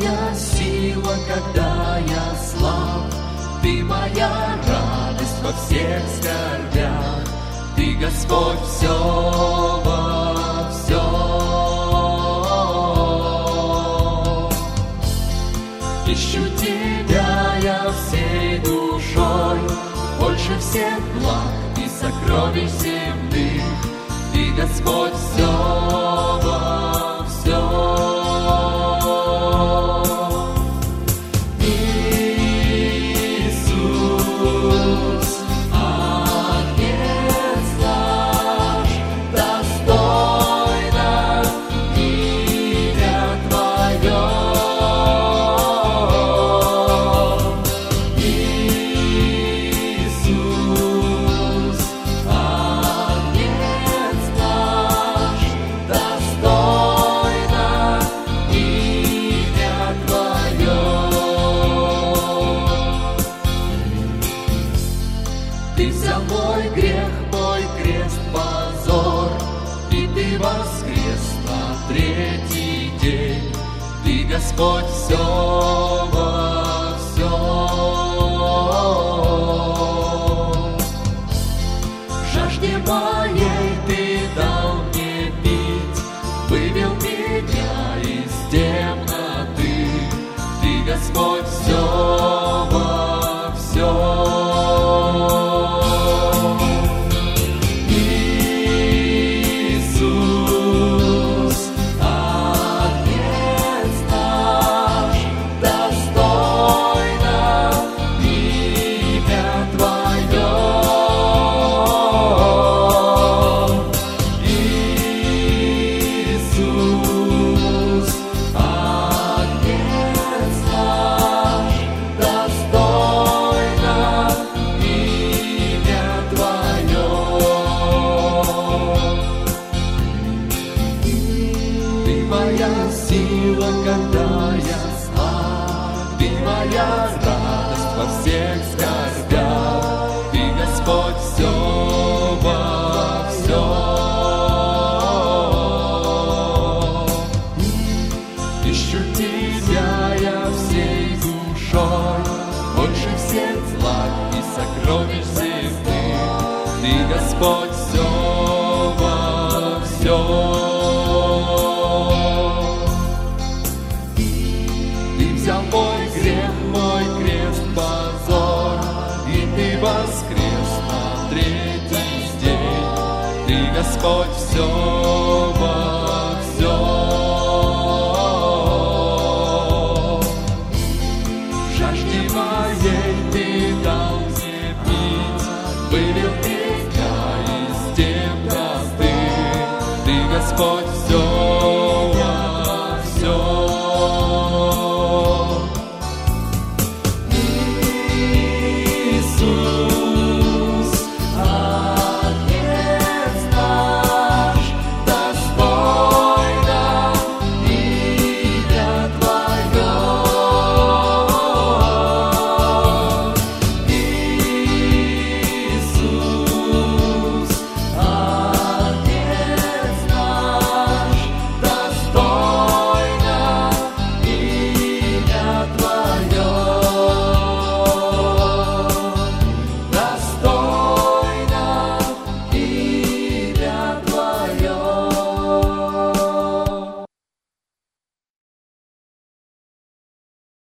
моя сила, когда я слаб, Ты моя радость во всех скорбях, Ты, Господь, все во всем. Ищу Тебя я всей душой, больше всех благ и сокровищ земных, Ты, Господь, все во всем. Ты взял мой грех, мой крест, позор, и Ты воскрес на третий день. Ты, Господь, все во всем. Жажде моей Ты дал мне пить, вывел меня из темноты. Ты, Господь, все во всем. Моя сила, когда я слаб, Ты моя радость во всех скорбях, Ты, Господь, все во всем. Ищу Тебя я всей душой, больше всех зла и сокровищ земных, Ты, Господь, все во всем. Взял мой грех, мой крест, позор, и Ты воскрес на третий день. Ты, Господь, все